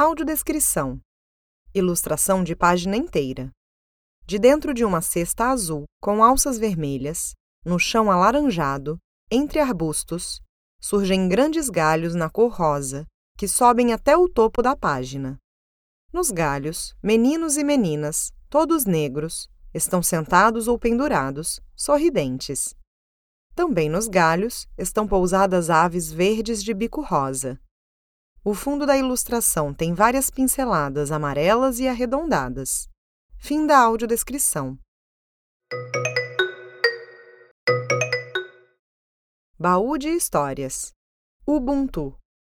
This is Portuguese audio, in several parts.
Audiodescrição. Ilustração de página inteira. De dentro de uma cesta azul com alças vermelhas, no chão alaranjado, entre arbustos, surgem grandes galhos na cor rosa, que sobem até o topo da página. Nos galhos, meninos e meninas, todos negros, estão sentados ou pendurados, sorridentes. Também nos galhos estão pousadas aves verdes de bico rosa. O fundo da ilustração tem várias pinceladas amarelas e arredondadas. Fim da audiodescrição. Baú de histórias. Ubuntu.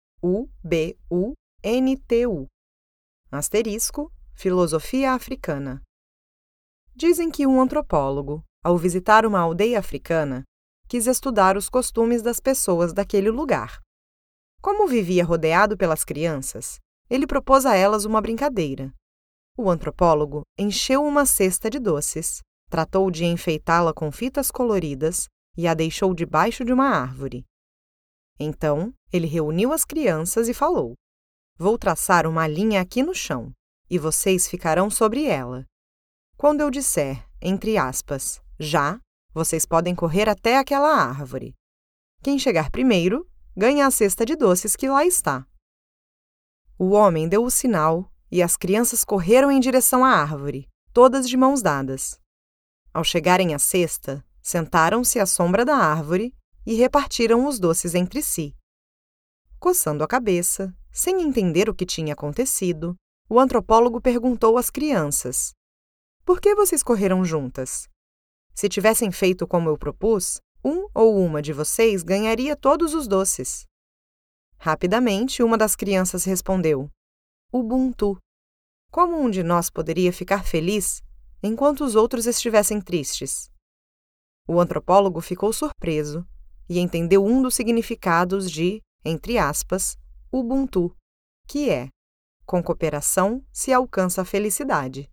U-B-U-N-T-U. Asterisco. Filosofia africana. Dizem que um antropólogo, ao visitar uma aldeia africana, quis estudar os costumes das pessoas daquele lugar. Como vivia rodeado pelas crianças, ele propôs a elas uma brincadeira. O antropólogo encheu uma cesta de doces, tratou de enfeitá-la com fitas coloridas e a deixou debaixo de uma árvore. Então, ele reuniu as crianças e falou: "Vou traçar uma linha aqui no chão, e vocês ficarão sobre ela. Quando eu disser, entre aspas, já, vocês podem correr até aquela árvore. Quem chegar primeiro, ganha a cesta de doces que lá está." O homem deu o sinal e as crianças correram em direção à árvore, todas de mãos dadas. Ao chegarem à cesta, sentaram-se à sombra da árvore e repartiram os doces entre si. Coçando a cabeça, sem entender o que tinha acontecido, o antropólogo perguntou às crianças: "Por que vocês correram juntas? Se tivessem feito como eu propus, um ou uma de vocês ganharia todos os doces." Rapidamente, uma das crianças respondeu: "Ubuntu. Como um de nós poderia ficar feliz enquanto os outros estivessem tristes?" O antropólogo ficou surpreso e entendeu um dos significados de, entre aspas, Ubuntu, que é: com cooperação se alcança a felicidade.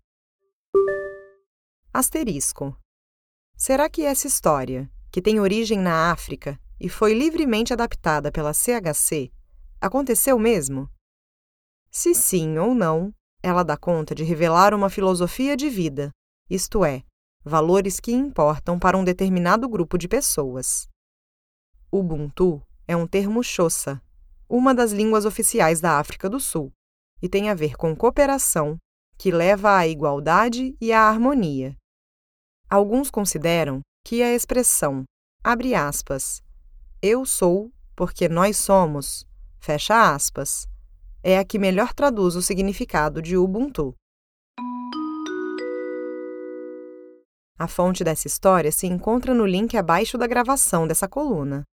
Asterisco. Será que essa história, que tem origem na África e foi livremente adaptada pela CHC, aconteceu mesmo? Se sim ou não, ela dá conta de revelar uma filosofia de vida, isto é, valores que importam para um determinado grupo de pessoas. Ubuntu é um termo Xhosa, uma das línguas oficiais da África do Sul, e tem a ver com cooperação, que leva à igualdade e à harmonia. Alguns consideram que a expressão, abre aspas, "eu sou porque nós somos", fecha aspas, é a que melhor traduz o significado de Ubuntu. A fonte dessa história se encontra no link abaixo da gravação dessa coluna.